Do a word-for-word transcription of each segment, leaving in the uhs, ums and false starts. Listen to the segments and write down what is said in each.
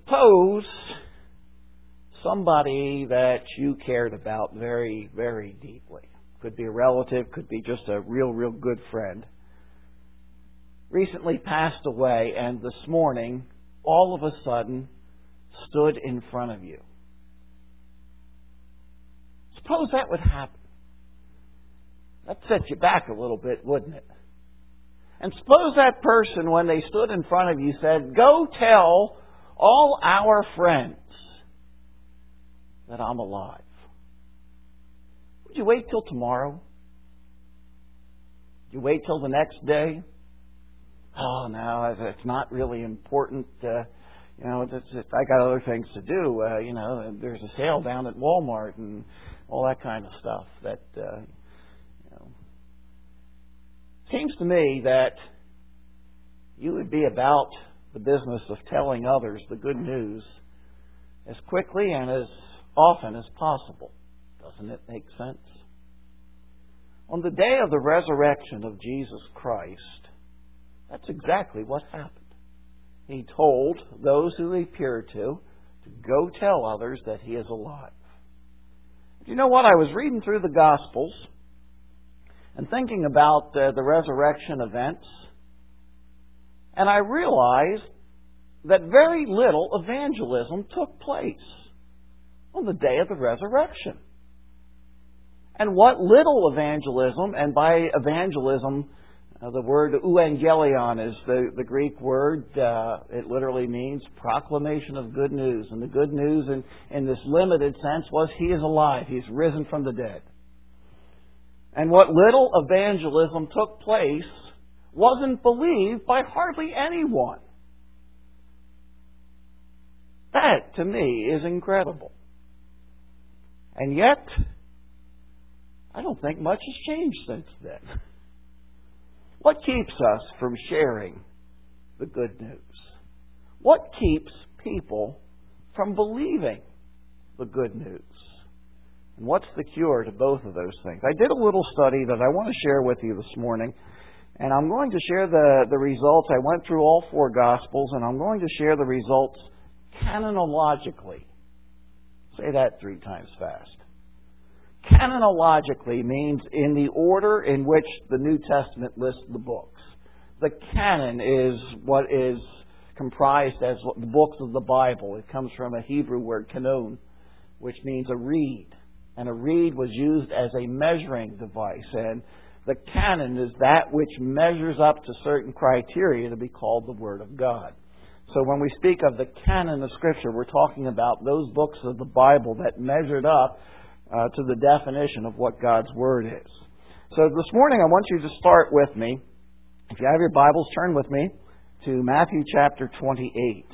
Suppose somebody that you cared about very, very deeply, could be a relative, could be just a real, real good friend, recently passed away and this morning, all of a sudden, stood in front of you. Suppose that would happen. That'd set you back a little bit, wouldn't it? And suppose that person, when they stood in front of you, said, "Go tell all our friends that I'm alive." Would you wait till tomorrow? Would you wait till the next day? Oh, no, it's not really important. Uh, you know, it's, it's, I got other things to do. Uh, you know, there's a sale down at Walmart and all that kind of stuff. That uh, you know, seems to me that you would be about the business of telling others the good news as quickly and as often as possible. Doesn't it make sense? On the day of the resurrection of Jesus Christ, that's exactly what happened. He told those who he appeared to to go tell others that he is alive. You know what? I was reading through the Gospels and thinking about uh, the resurrection events, and I realized that very little evangelism took place on the day of the resurrection. And what little evangelism, and by evangelism, uh, the word euangelion is the, the Greek word. Uh, it literally means proclamation of good news. And the good news in, in this limited sense was he is alive. He's risen from the dead. And what little evangelism took place wasn't believed by hardly anyone. That, to me, is incredible. And yet, I don't think much has changed since then. What keeps us from sharing the good news? What keeps people from believing the good news? And what's the cure to both of those things? I did a little study that I want to share with you this morning. And I'm going to share the, the results. I went through all four Gospels, and I'm going to share the results canonologically. Say that three times fast. Canonologically means in the order in which the New Testament lists the books. The canon is what is comprised as the books of the Bible. It comes from a Hebrew word, kanon, which means a reed. And a reed was used as a measuring device. And the canon is that which measures up to certain criteria to be called the Word of God. So when we speak of the canon of Scripture, we're talking about those books of the Bible that measured up uh, to the definition of what God's Word is. So this morning I want you to start with me. If you have your Bibles, turn with me to Matthew chapter twenty-eight.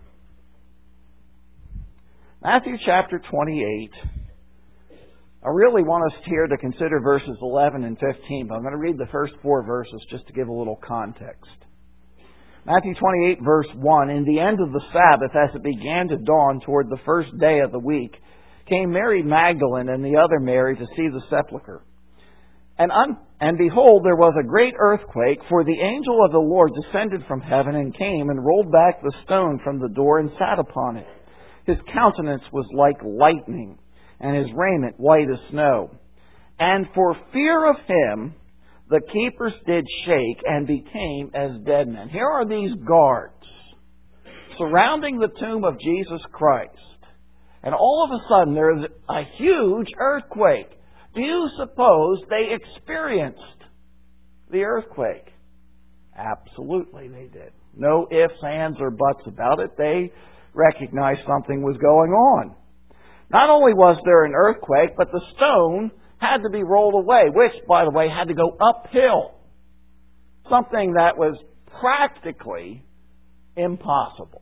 Matthew chapter twenty-eight. I really want us here to consider verses eleven and fifteen, but I'm going to read the first four verses just to give a little context. Matthew twenty-eight, verse one, "In the end of the Sabbath, as it began to dawn toward the first day of the week, came Mary Magdalene and the other Mary to see the sepulchre. And, un- and behold, there was a great earthquake, for the angel of the Lord descended from heaven and came and rolled back the stone from the door and sat upon it. His countenance was like lightning, and his raiment white as snow. And for fear of him, the keepers did shake and became as dead men." Here are these guards surrounding the tomb of Jesus Christ. And all of a sudden there is a huge earthquake. Do you suppose they experienced the earthquake? Absolutely they did. No ifs, ands, or buts about it. They recognized something was going on. Not only was there an earthquake, but the stone had to be rolled away, which, by the way, had to go uphill. Something that was practically impossible.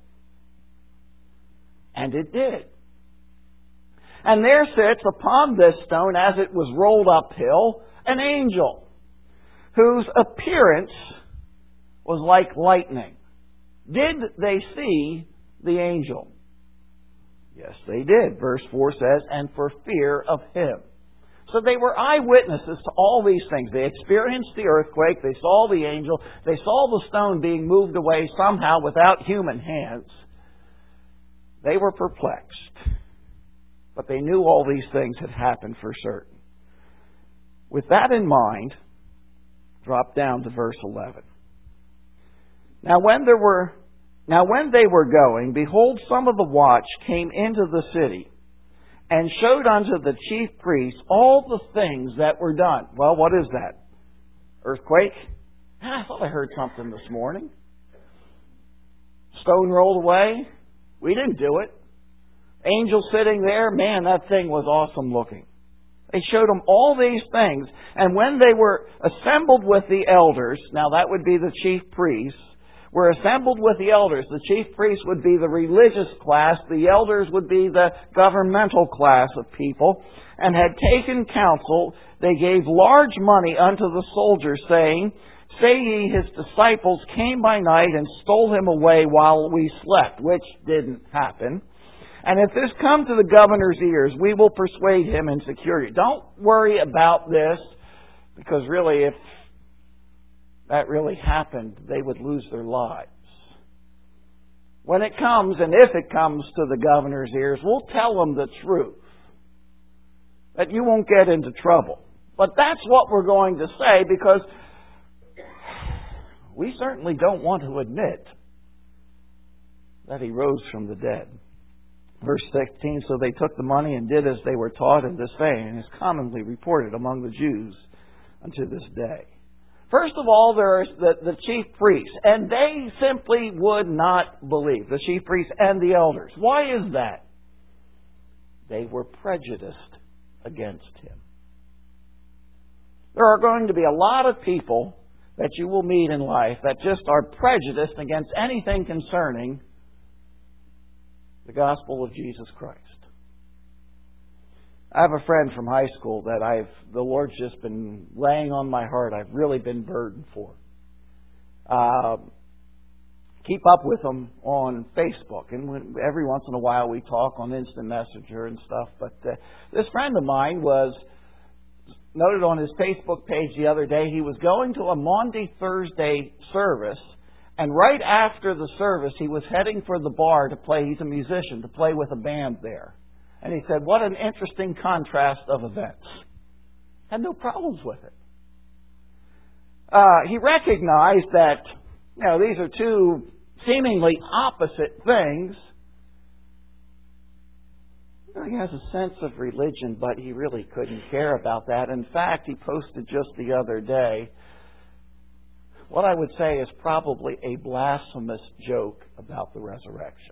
And it did. And there sits upon this stone, as it was rolled uphill, an angel whose appearance was like lightning. Did they see the angel? Yes, they did. Verse four says, "And for fear of him." So they were eyewitnesses to all these things. They experienced the earthquake. They saw the angel. They saw the stone being moved away somehow without human hands. They were perplexed, but they knew all these things had happened for certain. With that in mind, drop down to verse eleven. Now when there were now when they were going, behold, some of the watch came into the city, and showed unto the chief priests all the things that were done. Well, what is that? Earthquake? I thought I heard something this morning. Stone rolled away? We didn't do it. Angel sitting there? Man, that thing was awesome looking. They showed them all these things. And when they were assembled with the elders, now that would be the chief priests, were assembled with the elders. The chief priests would be the religious class. The elders would be the governmental class of people. And had taken counsel, they gave large money unto the soldiers, saying, Say ye, his disciples came by night and stole him away while we slept, which didn't happen. And if this come to the governor's ears, we will persuade him and secure you. Don't worry about this, because really, if that really happened, they would lose their lives. When it comes, and if it comes to the governor's ears, we'll tell them the truth, that you won't get into trouble. But that's what we're going to say, because we certainly don't want to admit that he rose from the dead. Verse sixteen, so they took the money and did as they were taught, and this saying is commonly reported among the Jews unto this day. First of all, there's the, the chief priests, and they simply would not believe, the chief priests and the elders. Why is that? They were prejudiced against him. There are going to be a lot of people that you will meet in life that just are prejudiced against anything concerning the gospel of Jesus Christ. I have a friend from high school that I've the Lord's just been laying on my heart. I've really been burdened for. Uh, keep up with him on Facebook, and when, every once in a while we talk on Instant Messenger and stuff. But uh, this friend of mine was noted on his Facebook page the other day. He was going to a Maundy Thursday service, and right after the service, he was heading for the bar to play. He's a musician, to play with a band there. And he said, what an interesting contrast of events. Had no problems with it. Uh, he recognized that, you know, these are two seemingly opposite things. He has a sense of religion, but he really couldn't care about that. In fact, he posted just the other day what I would say is probably a blasphemous joke about the resurrection.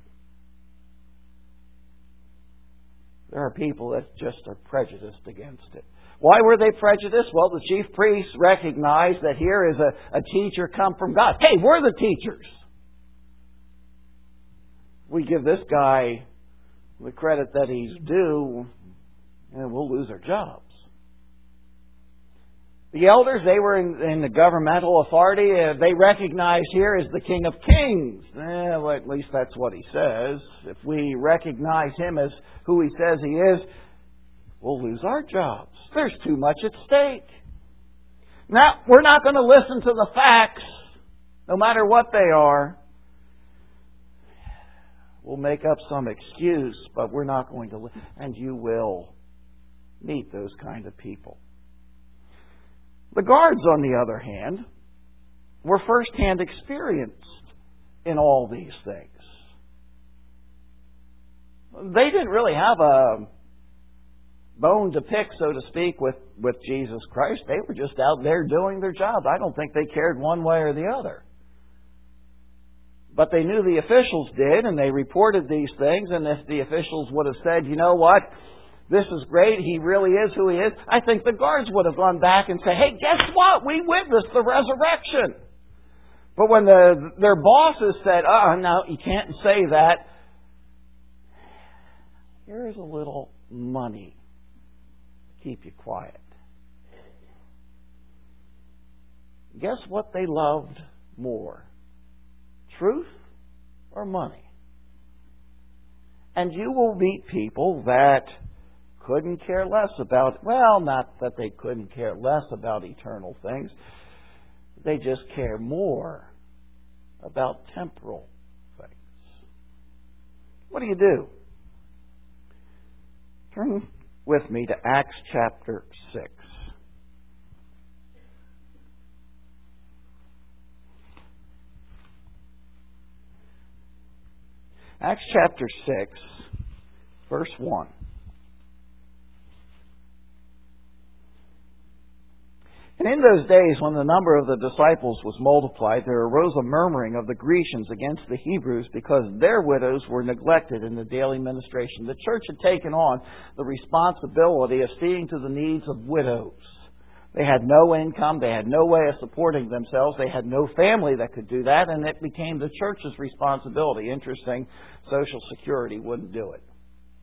There are people that just are prejudiced against it. Why were they prejudiced? Well, the chief priests recognized that here is a, a teacher come from God. Hey, we're the teachers. We give this guy the credit that he's due, and we'll lose our jobs. The elders, they were in, in the governmental authority. Uh, they recognized here as the King of Kings. Eh, well, at least that's what he says. If we recognize him as who he says he is, we'll lose our jobs. There's too much at stake. Now, we're not going to listen to the facts, no matter what they are. We'll make up some excuse, but we're not going to listen. And you will meet those kind of people. The guards, on the other hand, were first-hand experienced in all these things. They didn't really have a bone to pick, so to speak, with, with Jesus Christ. They were just out there doing their job. I don't think they cared one way or the other. But they knew the officials did, and they reported these things, and if the officials would have said, you know what, this is great, he really is who he is, I think the guards would have gone back and said, hey, guess what? We witnessed the resurrection. But when the, their bosses said, oh, no, you can't say that, here's a little money to keep you quiet. Guess what they loved more? Truth or money? And you will meet people that couldn't care less about, well, not that they couldn't care less about eternal things. They just care more about temporal things. What do you do? Turn with me to Acts chapter six. Acts chapter six, verse one. And in those days, when the number of the disciples was multiplied, there arose a murmuring of the Grecians against the Hebrews because their widows were neglected in the daily ministration. The church had taken on the responsibility of seeing to the needs of widows. They had no income. They had no way of supporting themselves. They had no family that could do that, and it became the church's responsibility. Interesting, Social Security wouldn't do it.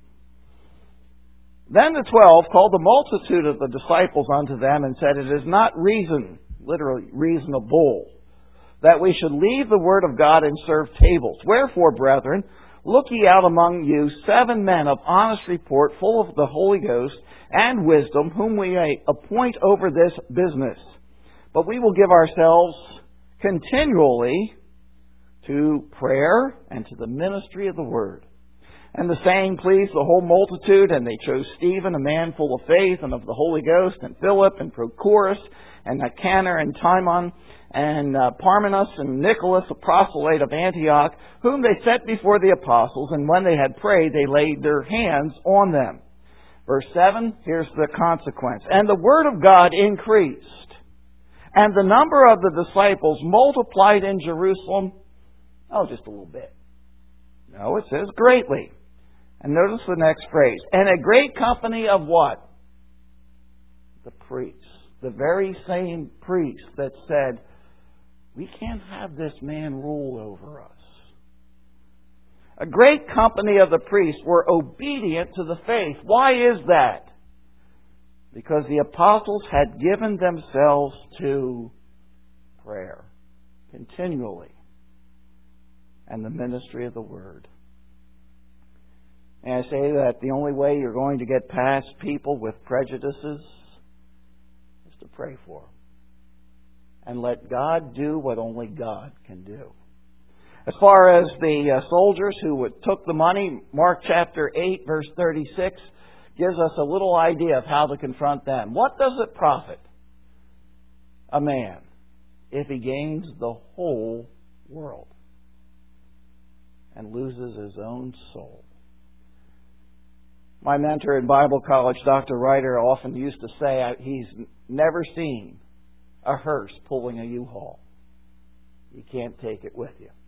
Then the twelve called the multitude of the disciples unto them and said, It is not reason, literally reasonable, that we should leave the word of God and serve tables. Wherefore, brethren, look ye out among you seven men of honest report, full of the Holy Ghost and wisdom, whom we may appoint over this business. But we will give ourselves continually to prayer and to the ministry of the word. And the saying pleased the whole multitude, and they chose Stephen, a man full of faith and of the Holy Ghost, and Philip, and Prochorus, and Nicanor, and Timon, and uh, Parmenas, and Nicholas, a proselyte of Antioch, whom they set before the apostles, and when they had prayed, they laid their hands on them. Verse seven, here's the consequence. And the word of God increased, and the number of the disciples multiplied in Jerusalem, oh, just a little bit. No, it says greatly. And notice the next phrase. And a great company of what? The priests. The very same priests that said, we can't have this man rule over us. A great company of the priests were obedient to the faith. Why is that? Because the apostles had given themselves to prayer continually and the ministry of the word. And I say that the only way you're going to get past people with prejudices is to pray for them. And let God do what only God can do. As far as the uh, soldiers who took the money, Mark chapter eight, verse thirty-six, gives us a little idea of how to confront them. What does it profit a man if he gains the whole world and loses his own soul? My mentor in Bible college, Doctor Ryder, often used to say he's never seen a hearse pulling a U-Haul. You can't take it with you.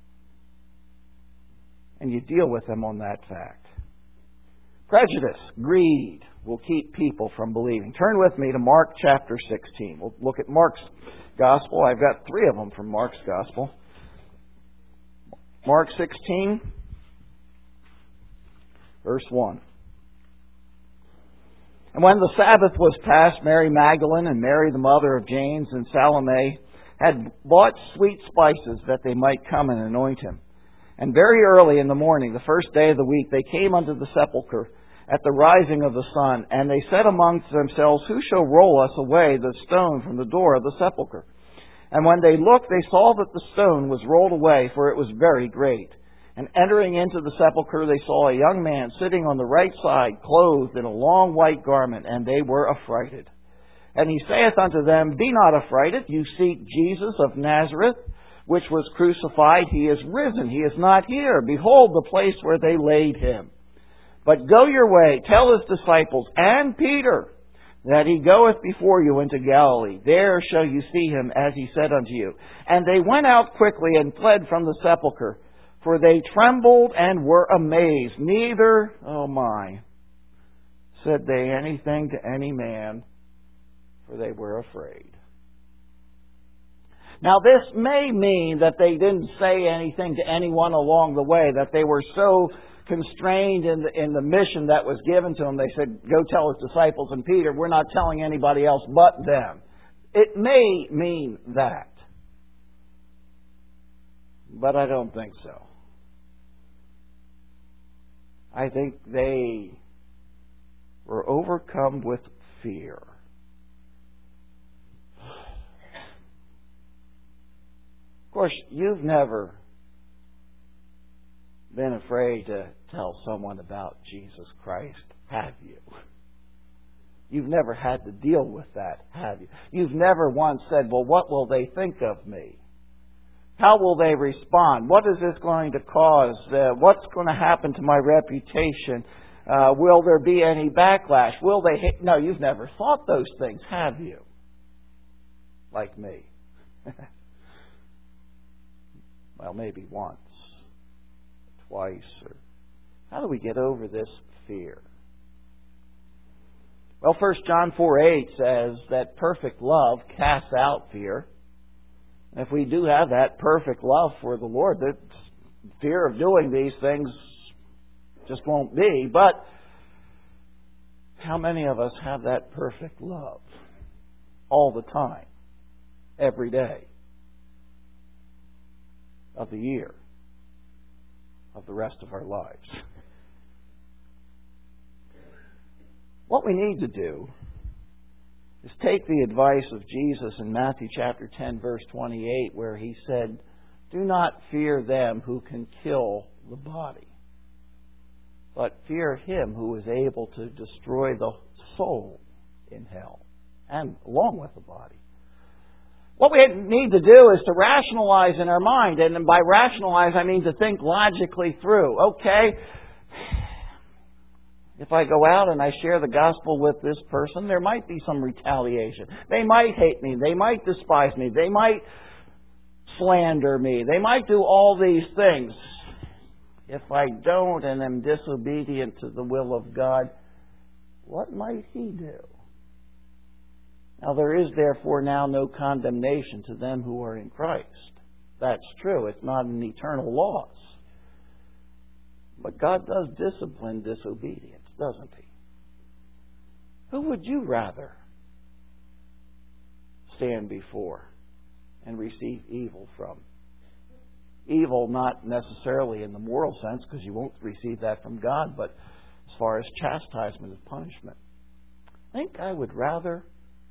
And you deal with them on that fact. Prejudice, greed will keep people from believing. Turn with me to Mark chapter sixteen. We'll look at Mark's Gospel. I've got three of them from Mark's Gospel. Mark sixteen, verse one. And when the Sabbath was past, Mary Magdalene and Mary the mother of James and Salome had bought sweet spices that they might come and anoint him. And very early in the morning, the first day of the week, they came unto the sepulchre at the rising of the sun, and they said amongst themselves, Who shall roll us away the stone from the door of the sepulchre? And when they looked, they saw that the stone was rolled away, for it was very great. And entering into the sepulchre, they saw a young man sitting on the right side, clothed in a long white garment, and they were affrighted. And he saith unto them, Be not affrighted, you seek Jesus of Nazareth, which was crucified. He is risen, he is not here. Behold the place where they laid him. But go your way, tell his disciples and Peter that he goeth before you into Galilee. There shall you see him, as he said unto you. And they went out quickly and fled from the sepulchre, for they trembled and were amazed. Neither, oh my, said they anything to any man, for they were afraid. Now this may mean that they didn't say anything to anyone along the way, that they were so constrained in the, in the mission that was given to them. They said, go tell his disciples and Peter, we're not telling anybody else but them. It may mean that. But I don't think so. I think they were overcome with fear. Of course, you've never been afraid to tell someone about Jesus Christ, have you? You've never had to deal with that, have you? You've never once said, well, what will they think of me? How will they respond? What is this going to cause? Uh, what's going to happen to my reputation? Uh, will there be any backlash? Will they hate? No, you've never thought those things, have you? Like me. Well, maybe once, twice. Or how do we get over this fear? Well, First John four eight says that perfect love casts out fear. And if we do have that perfect love for the Lord, the fear of doing these things just won't be. But how many of us have that perfect love all the time, every day of the year, of the rest of our lives? What we need to do is take the advice of Jesus in Matthew chapter ten, verse twenty-eight, where He said, do not fear them who can kill the body, but fear Him who is able to destroy the soul in hell, and along with the body. What we need to do is to rationalize in our mind, and by rationalize I mean to think logically through. Okay, if I go out and I share the gospel with this person, there might be some retaliation. They might hate me. They might despise me. They might slander me. They might do all these things. If I don't and am disobedient to the will of God, what might He do? Now there is therefore now no condemnation to them who are in Christ. That's true. It's not an eternal loss. But God does discipline disobedience, doesn't He? Who would you rather stand before and receive evil from? Evil not necessarily in the moral sense, because you won't receive that from God, but as far as chastisement and punishment. I think I would rather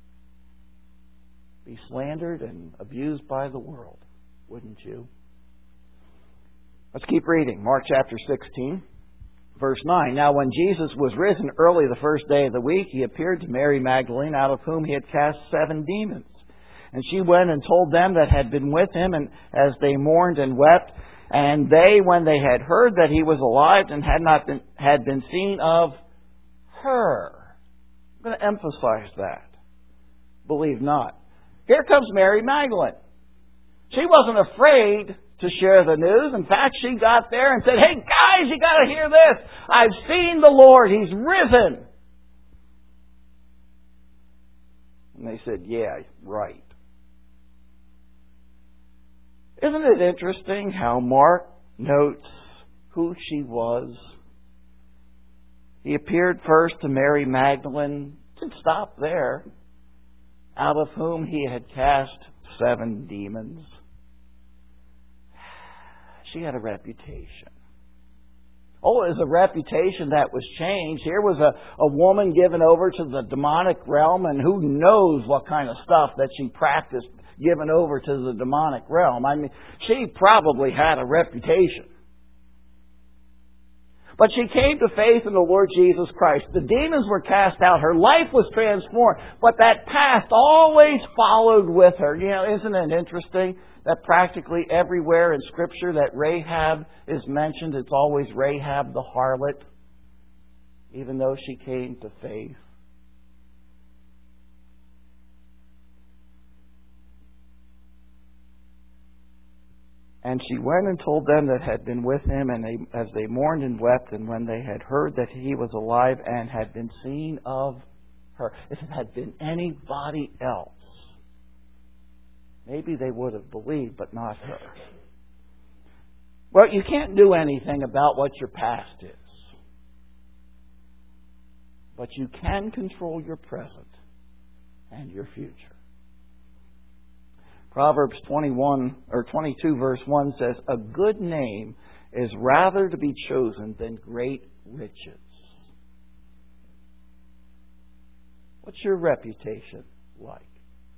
be slandered and abused by the world, wouldn't you? Let's keep reading. Mark chapter sixteen, verse nine. Now when Jesus was risen early the first day of the week, He appeared to Mary Magdalene, out of whom He had cast seven demons. And she went and told them that had been with Him, and as they mourned and wept. And they, when they had heard that He was alive and had not been had been seen of her. I'm going to emphasize that. Believe not. Here comes Mary Magdalene. She wasn't afraid to share the news. In fact, she got there and said, hey guys, you got to hear this. I've seen the Lord. He's risen. And they said, yeah, right. Isn't it interesting how Mark notes who she was? He appeared first to Mary Magdalene. Didn't stop there. Out of whom He had cast seven demons. She had a reputation. Oh, it was a reputation that was changed. Here was a, a woman given over to the demonic realm, and who knows what kind of stuff that she practiced given over to the demonic realm. I mean, she probably had a reputation. But she came to faith in the Lord Jesus Christ. The demons were cast out. Her life was transformed. But that past always followed with her. You know, isn't it interesting that practically everywhere in Scripture that Rahab is mentioned, it's always Rahab the harlot, even though she came to faith? And she went and told them that had been with Him, and they, as they mourned and wept, and when they had heard that He was alive and had been seen of her. If it had been anybody else, maybe they would have believed, but not her. Well, you can't do anything about what your past is. But you can control your present and your future. Proverbs twenty-one or twenty-two verse one says, a good name is rather to be chosen than great riches. What's your reputation like?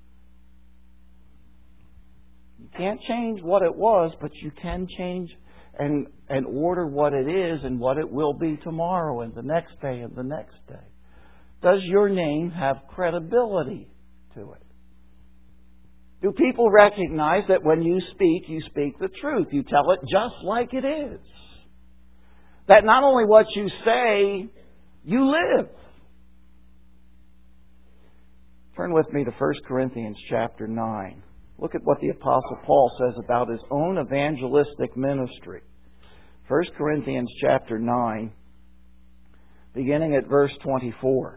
You can't change what it was, but you can change and, and order what it is and what it will be tomorrow and the next day and the next day? Does your name have credibility to it? Do people recognize that when you speak, you speak the truth? You tell it just like it is. That not only what you say, you live. Turn with me to First Corinthians chapter nine. Look at what the Apostle Paul says about his own evangelistic ministry. First Corinthians chapter nine, beginning at verse twenty-four.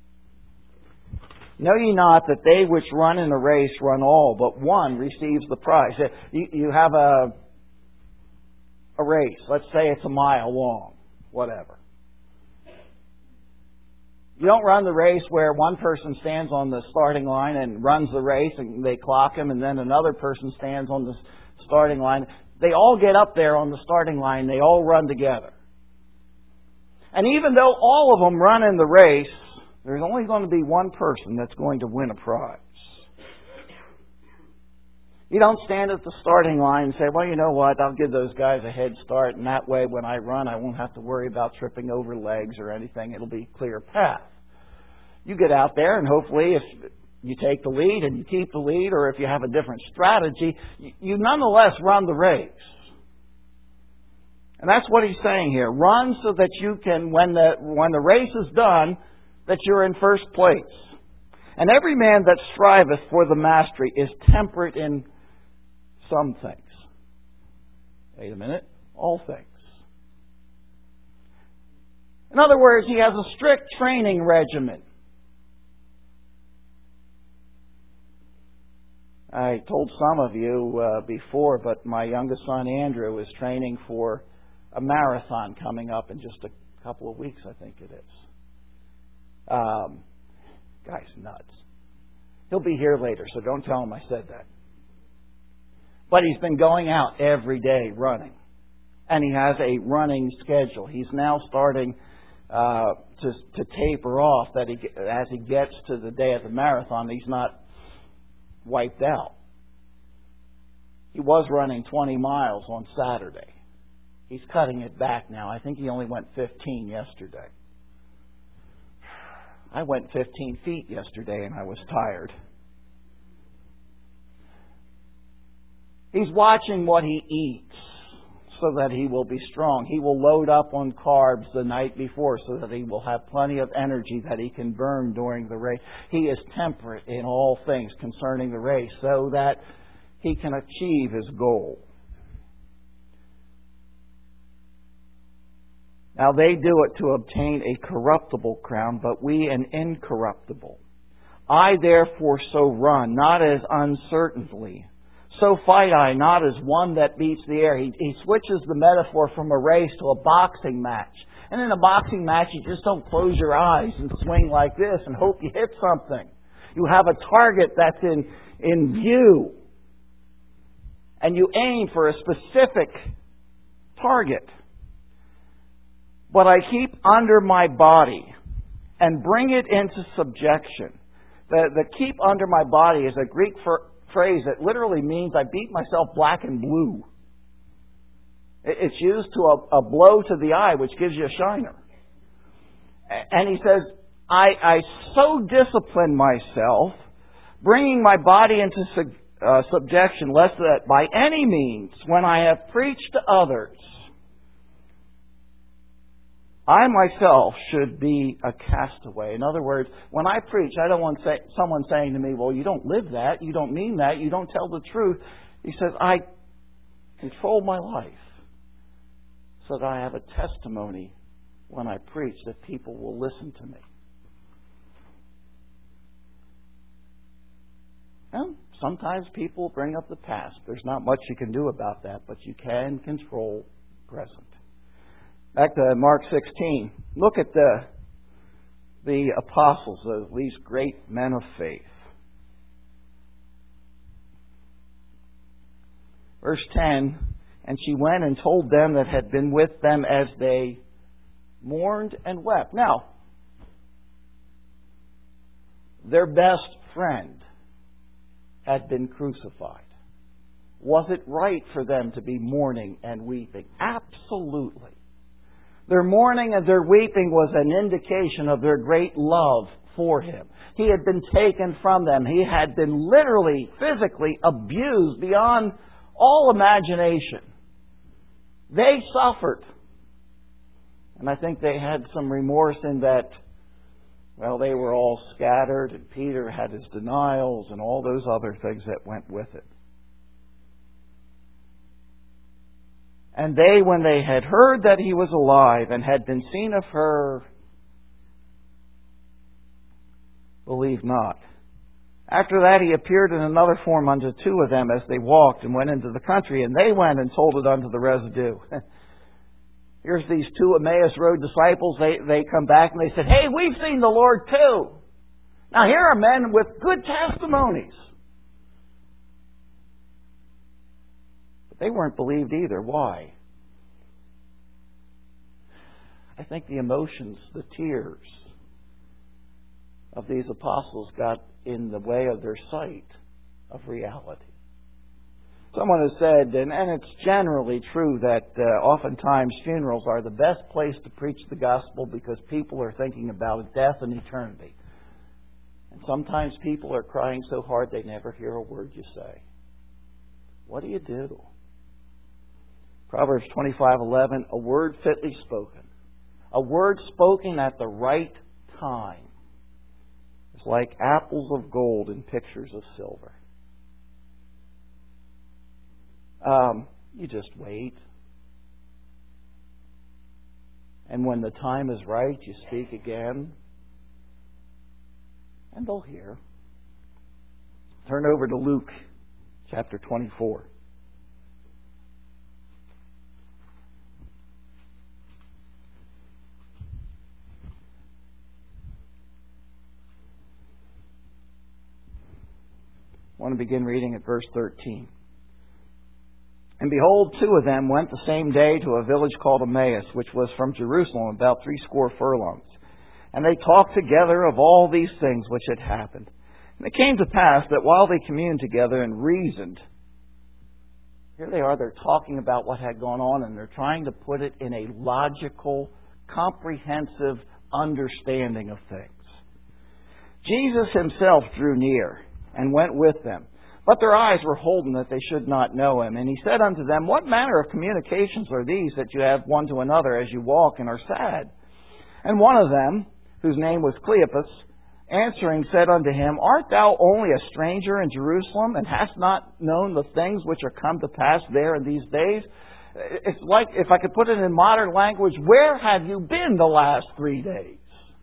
Know ye not that they which run in a race run all, but one receives the prize? You, you have a, a race. Let's say it's a mile long. Whatever. You don't run the race where one person stands on the starting line and runs the race and they clock him, and then another person stands on the starting line. They all get up there on the starting line. They all run together. And even though all of them run in the race, there's only going to be one person that's going to win a prize. You don't stand at the starting line and say, well, you know what, I'll give those guys a head start, and that way when I run I won't have to worry about tripping over legs or anything. It'll be a clear path. You get out there, and hopefully if you take the lead and you keep the lead, or if you have a different strategy, you nonetheless run the race. And that's what he's saying here. Run so that you can, when the, when the race is done, that you're in first place. And every man that striveth for the mastery is temperate in some things. Wait a minute. All things. In other words, he has a strict training regimen. I told some of you uh, before, but my youngest son Andrew is training for a marathon coming up in just a couple of weeks, I think it is. Um, guy's nuts. He'll be here later, so don't tell him I said that. But he's been going out every day running. And he has a running schedule. He's now starting uh, to, to taper off that he, as he gets to the day of the marathon, he's not wiped out. He was running twenty miles on Saturday. He's cutting it back now. I think he only went fifteen yesterday. I went fifteen feet yesterday and I was tired. He's watching what he eats so that he will be strong. He will load up on carbs the night before so that he will have plenty of energy that he can burn during the race. He is temperate in all things concerning the race so that he can achieve his goal. Now they do it to obtain a corruptible crown, but we an incorruptible. I therefore so run, not as uncertainly. So fight I, not as one that beats the air. He, he switches the metaphor from a race to a boxing match. And in a boxing match, you just don't close your eyes and swing like this and hope you hit something. You have a target that's in, in view. And you aim for a specific target. But I keep under my body and bring it into subjection. The, the keep under my body is a Greek for, phrase that literally means I beat myself black and blue. It, it's used to a, a blow to the eye, which gives you a shiner. And he says, I, I so discipline myself, bringing my body into sub, uh, subjection, lest that by any means, when I have preached to others, I myself should be a castaway. In other words, when I preach, I don't want say, someone saying to me, well, you don't live that, you don't mean that, you don't tell the truth. He says, I control my life so that I have a testimony when I preach that people will listen to me. And sometimes people bring up the past. There's not much you can do about that, but you can control the present. Back to Mark sixteen. Look at the the apostles, these great men of faith. Verse ten, and she went and told them that had been with them as they mourned and wept. Now, their best friend had been crucified. Was it right for them to be mourning and weeping? Absolutely. Their mourning and their weeping was an indication of their great love for Him. He had been taken from them. He had been literally, physically abused beyond all imagination. They suffered. And I think they had some remorse in that, well, they were all scattered, and Peter had his denials and all those other things that went with it. And they, when they had heard that He was alive and had been seen of her, believed not. After that He appeared in another form unto two of them as they walked and went into the country, and they went and told it unto the residue. Here's these two Emmaus Road disciples. They, they come back and they said, hey, we've seen the Lord too. Now here are men with good testimonies. But they weren't believed either. Why? I think the emotions, the tears of these apostles got in the way of their sight of reality. Someone has said, and, and it's generally true, that uh, oftentimes funerals are the best place to preach the gospel because people are thinking about death and eternity. And sometimes people are crying so hard they never hear a word you say. What do you do? Proverbs twenty-five eleven, a word fitly spoken. A word spoken at the right time is like apples of gold in pictures of silver. Um, you just wait. And when the time is right, you speak again. And they'll hear. Turn over to Luke chapter twenty-four. I want to begin reading at verse thirteen. And behold, two of them went the same day to a village called Emmaus, which was from Jerusalem about threescore furlongs. And they talked together of all these things which had happened. And it came to pass that while they communed together and reasoned, here they are, they're talking about what had gone on, and they're trying to put it in a logical, comprehensive understanding of things. Jesus Himself drew near and went with them. But their eyes were holden that they should not know Him. And He said unto them, what manner of communications are these that you have one to another as you walk and are sad? And one of them, whose name was Cleopas, answering said unto Him, art thou only a stranger in Jerusalem, and hast not known the things which are come to pass there in these days? It's like, if I could put it in modern language, where have you been the last three days?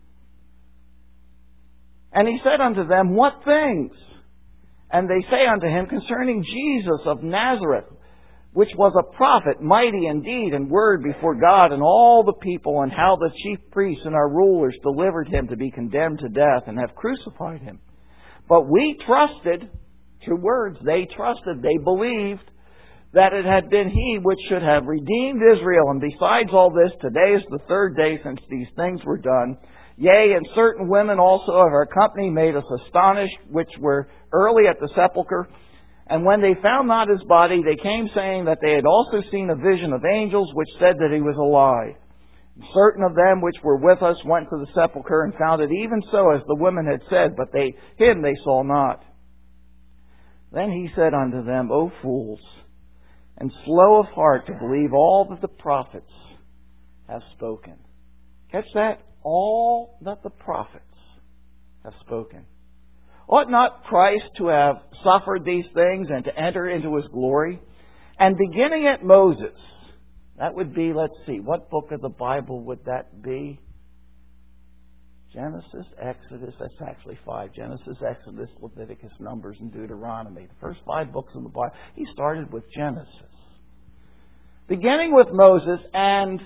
And He said unto them, what things? And they say unto Him, concerning Jesus of Nazareth, which was a prophet, mighty in deed and word before God and all the people, and how the chief priests and our rulers delivered Him to be condemned to death, and have crucified Him. But we trusted, true words, they trusted, they believed, that it had been He which should have redeemed Israel. And besides all this, today is the third day since these things were done. Yea, and certain women also of our company made us astonished, which were early at the sepulchre. And when they found not His body, they came saying that they had also seen a vision of angels, which said that He was alive. And certain of them which were with us went to the sepulchre and found it even so as the women had said, but they Him they saw not. Then He said unto them, O fools, and slow of heart to believe all that the prophets have spoken. Catch that? All that the prophets have spoken. Ought not Christ to have suffered these things and to enter into His glory? And beginning at Moses, that would be, let's see, what book of the Bible would that be? Genesis, Exodus, that's actually five. Genesis, Exodus, Leviticus, Numbers, and Deuteronomy. The first five books of the Bible. He started with Genesis. Beginning with Moses and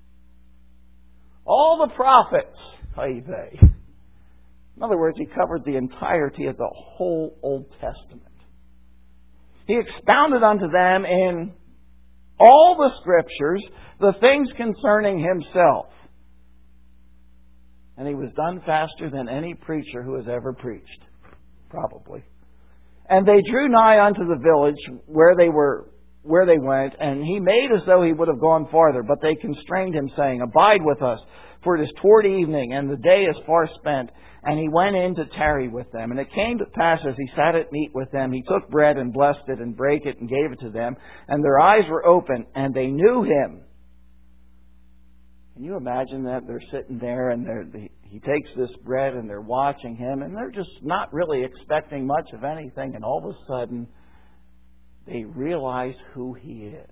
all the prophets, hey, they. In other words, He covered the entirety of the whole Old Testament. He expounded unto them in all the Scriptures the things concerning Himself. And He was done faster than any preacher who has ever preached. Probably. And they drew nigh unto the village where they were, where they went, and he made as though he would have gone farther, but they constrained him, saying, Abide with us, for it is toward evening, and the day is far spent. And he went in to tarry with them. And it came to pass, as he sat at meat with them, he took bread and blessed it, and brake it, and gave it to them. And their eyes were open, and they knew him. Can you imagine that? They're sitting there, and they're, they, he takes this bread, and they're watching him, and they're just not really expecting much of anything. And all of a sudden, they realize who he is.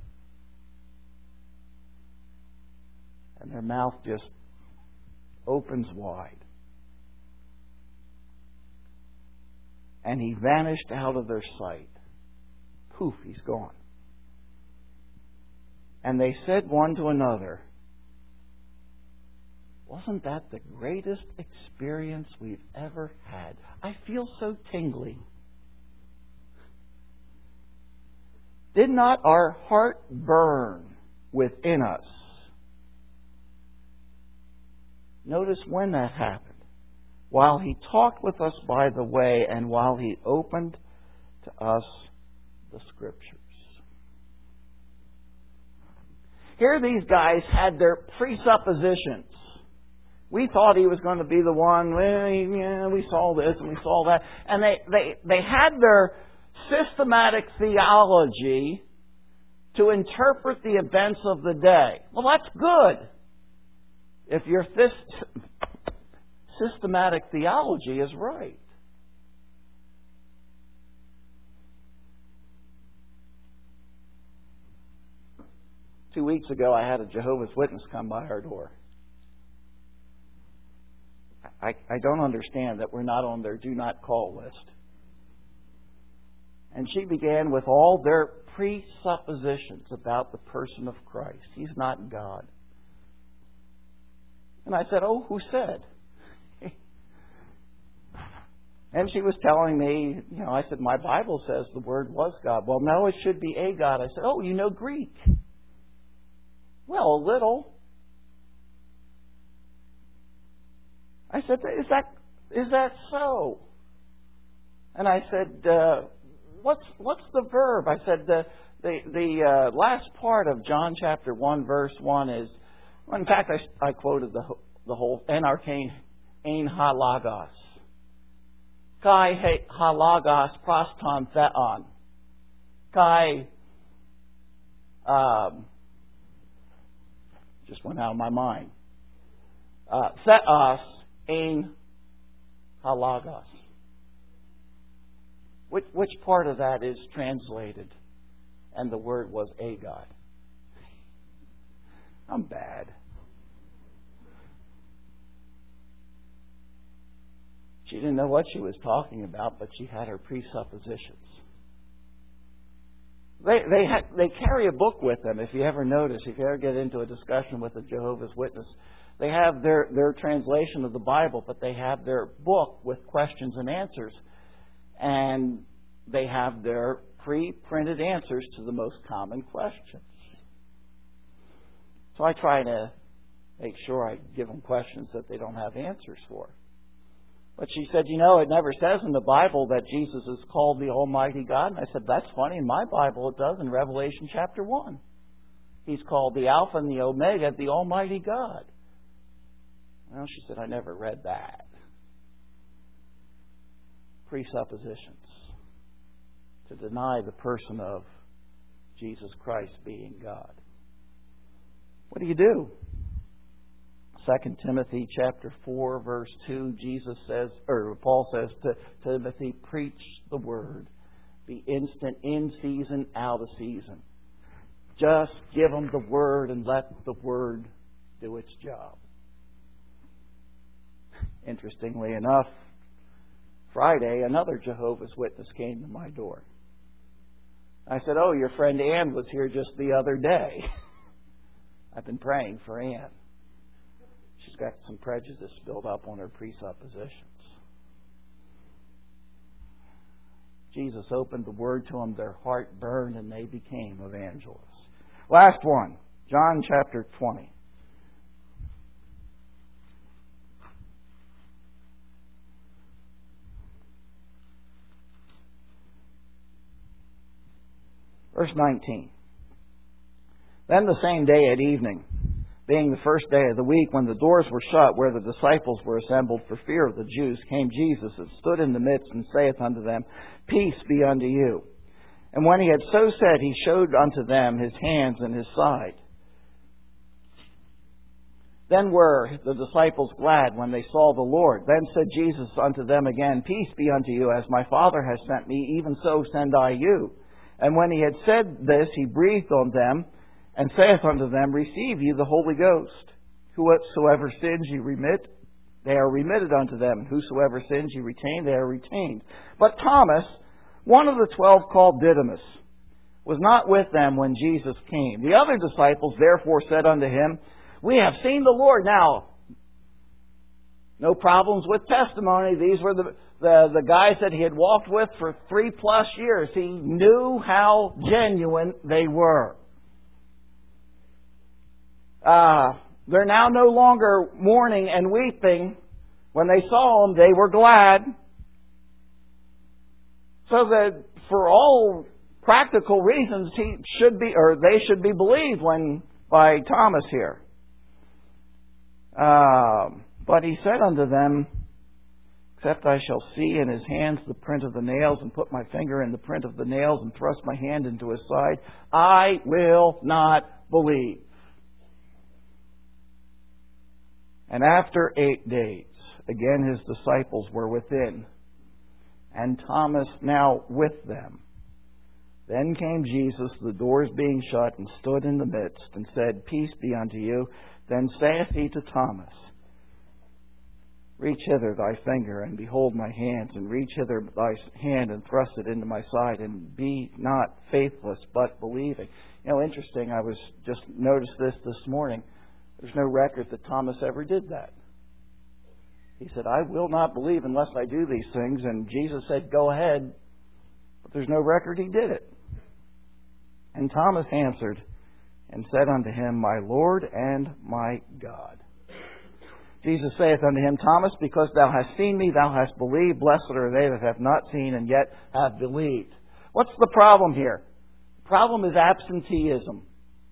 And their mouth just opens wide. And he vanished out of their sight. Poof, he's gone. And they said one to another, wasn't that the greatest experience we've ever had? I feel so tingly. Did not our heart burn within us? Notice when that happened. While he talked with us by the way, and while he opened to us the Scriptures. Here these guys had their presuppositions. We thought he was going to be the one, well, yeah, we saw this and we saw that. And they, they, they had their systematic theology to interpret the events of the day. Well, that's good. If your fist... systematic theology is right. Two weeks ago, I had a Jehovah's Witness come by our door. I, I don't understand that we're not on their do not call list. And she began with all their presuppositions about the person of Christ. He's not God. And I said, oh, who said? And she was telling me, you know, I said, my Bible says the Word was God. Well, no, it should be a God. I said, oh, you know Greek. Well, a little. I said, is that is that so? And I said, uh, what's what's the verb? I said, the the, the uh, last part of John chapter one, verse one is, well, in fact, I, I quoted the, the whole, en archein ein ha logos. Kai ha logos proston theon. Kai, um, just went out of my mind. Uh, theos ein ha logos. Which, which part of that is translated? And the word was a God. I'm bad. She didn't know what she was talking about, but she had her presuppositions. They they ha- they carry a book with them. If you ever notice, if you ever get into a discussion with a Jehovah's Witness, they have their, their translation of the Bible, but they have their book with questions and answers. And they have their pre-printed answers to the most common questions. So I try to make sure I give them questions that they don't have answers for. But she said, you know, it never says in the Bible that Jesus is called the Almighty God. And I said, that's funny. In my Bible it does in Revelation chapter one. He's called the Alpha and the Omega, the Almighty God. Well, she said, I never read that. Presuppositions. To deny the person of Jesus Christ being God. What do you do? Second Timothy chapter four, verse two, Jesus says, or Paul says to Timothy, preach the word. Be instant in season, out of season. Just give them the word and let the word do its job. Interestingly enough, Friday, another Jehovah's Witness came to my door. I said, oh, your friend Ann was here just the other day. I've been praying for Ann. She's got some prejudice built up on her presuppositions. Jesus opened the Word to them, their heart burned, and they became evangelists. Last one, John chapter twenty. Verse nineteen. Then the same day at evening, being the first day of the week, when the doors were shut, where the disciples were assembled for fear of the Jews, came Jesus and stood in the midst and saith unto them, Peace be unto you. And when he had so said, he showed unto them his hands and his side. Then were the disciples glad when they saw the Lord. Then said Jesus unto them again, Peace be unto you, as my Father has sent me, even so send I you. And when he had said this, he breathed on them, and saith unto them, Receive ye the Holy Ghost. Whosoever sins ye remit, they are remitted unto them. And whosoever sins ye retain, they are retained. But Thomas, one of the twelve, called Didymus, was not with them when Jesus came. The other disciples therefore said unto him, We have seen the Lord. Now, no problems with testimony. These were the, the, the guys that he had walked with for three plus years. He knew how genuine they were. Uh, they're now no longer mourning and weeping. When they saw him, they were glad. So that for all practical reasons, he should be, or they should be believed when by Thomas here. Uh, but he said unto them, Except I shall see in his hands the print of the nails, and put my finger in the print of the nails, and thrust my hand into his side, I will not believe. And after eight days, again his disciples were within, and Thomas now with them. Then came Jesus, the doors being shut, and stood in the midst, and said, Peace be unto you. Then saith he to Thomas, Reach hither thy finger, and behold my hands, and reach hither thy hand, and thrust it into my side, and be not faithless, but believing. You know, interesting, I was just noticed this this morning. There's no record that Thomas ever did that. He said, I will not believe unless I do these things. And Jesus said, Go ahead. But there's no record he did it. And Thomas answered and said unto him, My Lord and my God. Jesus saith unto him, Thomas, because thou hast seen me, thou hast believed. Blessed are they that have not seen and yet have believed. What's the problem here? The problem is absenteeism.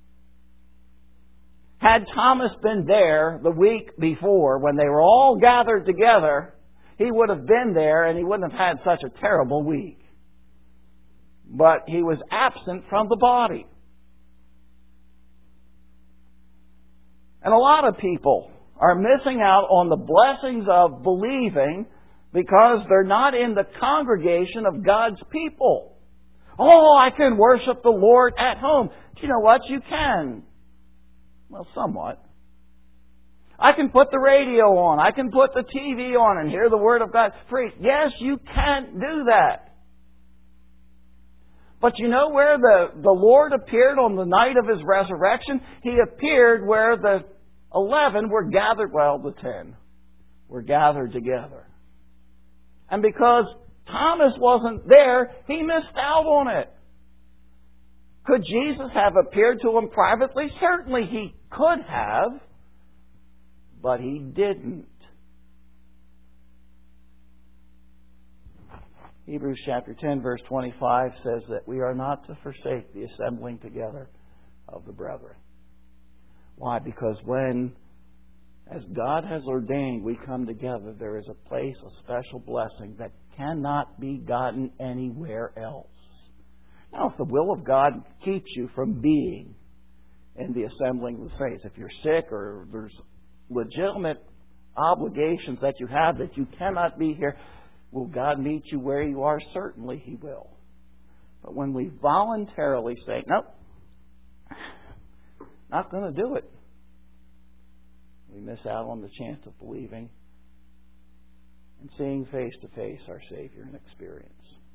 Had Thomas been there the week before when they were all gathered together, he would have been there and he wouldn't have had such a terrible week. But he was absent from the body. And a lot of people are missing out on the blessings of believing because they're not in the congregation of God's people. Oh, I can worship the Lord at home. Do you know what? You can. Well, somewhat. I can put the radio on. I can put the T V on and hear the Word of God preached. Yes, you can do that. But you know where the, the Lord appeared on the night of His resurrection? He appeared where the eleven were gathered, well, the ten were gathered together. And because Thomas wasn't there, he missed out on it. Could Jesus have appeared to him privately? Certainly He could have, but He didn't. Hebrews chapter ten verse twenty-five says that we are not to forsake the assembling together of the brethren. Why? Because when, as God has ordained, we come together, there is a place, a special blessing that cannot be gotten anywhere else. Now, if the will of God keeps you from being in the assembling of the saints, if you're sick or there's legitimate obligations that you have that you cannot be here, will God meet you where you are? Certainly He will. But when we voluntarily say, nope, not going to do it, we miss out on the chance of believing and seeing face to face our Savior in experience.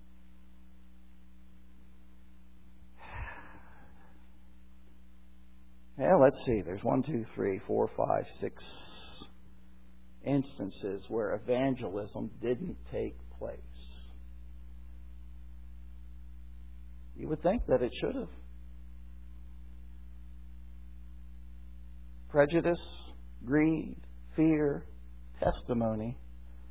Yeah, let's see. There's one, two, three, four, five, six instances where evangelism didn't take place. You would think that it should have. Prejudice, greed, fear, testimony,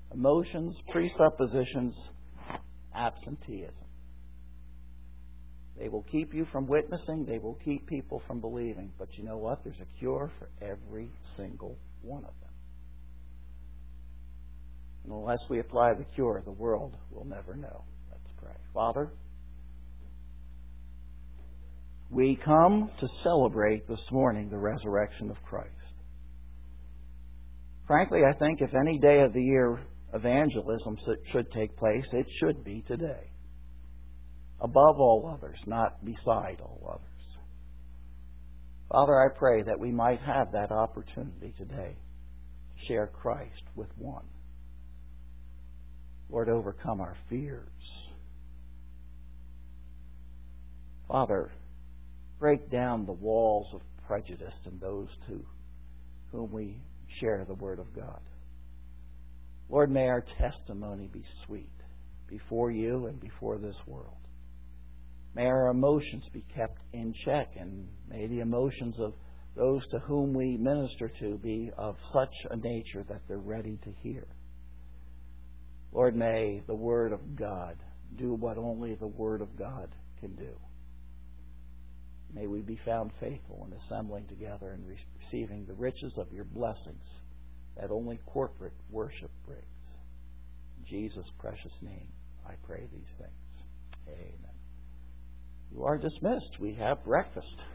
emotions, presuppositions, absenteeism. They will keep you from witnessing. They will keep people from believing. But you know what? There's a cure for every single one of them. And unless we apply the cure, the world will never know. Let's pray. Father, we come to celebrate this morning the resurrection of Christ. Frankly, I think if any day of the year evangelism should take place, it should be today. Above all others, not beside all others. Father, I pray that we might have that opportunity today to share Christ with one. Lord, overcome our fears. Father, break down the walls of prejudice in those to whom we share the Word of God. Lord, may our testimony be sweet before you and before this world. May our emotions be kept in check, and may the emotions of those to whom we minister to be of such a nature that they're ready to hear. Lord, may the Word of God do what only the Word of God can do. May we be found faithful in assembling together and receiving the riches of your blessings that only corporate worship brings. In Jesus' precious name, I pray these things. Amen. You are dismissed. We have breakfast.